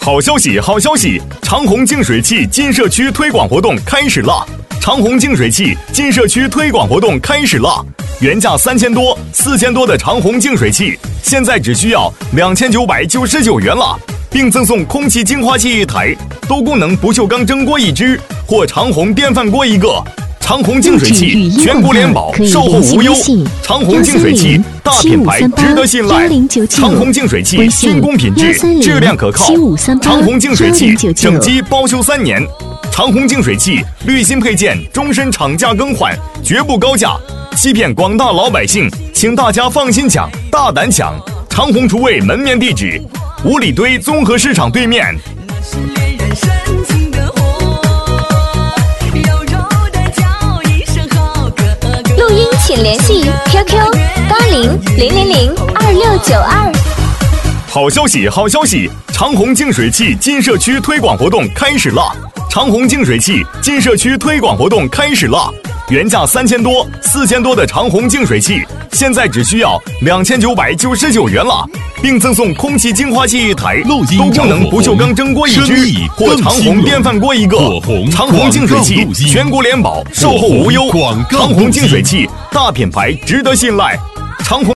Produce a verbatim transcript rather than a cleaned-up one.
好消息，好消息！长虹净水器金社区推广活动开始啦！长虹净水器金社区推广活动开始啦！原价三千多、四千多的长虹净水器，现在只需要两千九百九十九元了，并赠送空气净化器一台、多功能不锈钢蒸锅一只或长虹电饭锅一个。长虹净水器全国联保，售后无忧。长虹净水器大品牌，值得信赖。长虹净水器军工品质，质量可靠。长虹净水器整机包修三年。长虹净水器滤芯配件终身厂家更换，绝不高价，欺骗广大老百姓。请大家放心抢，大胆抢！长虹厨卫门面地址：五里堆综合市场对面。 录音请联系 Q Q 八零零零零二六九二。 好消息，好消息！长虹净水器金社区推广活动开始啦！长虹净水器金社区推广活动开始啦！原价三千多、四千多的长虹净水器，现在只需要两千九百九十九元了，并赠送空气净化器一台、多功能不锈钢蒸锅一只或长虹电饭锅一个。长虹净水器全国联保，售后无忧。长虹净水器大品牌，值得信赖。长虹。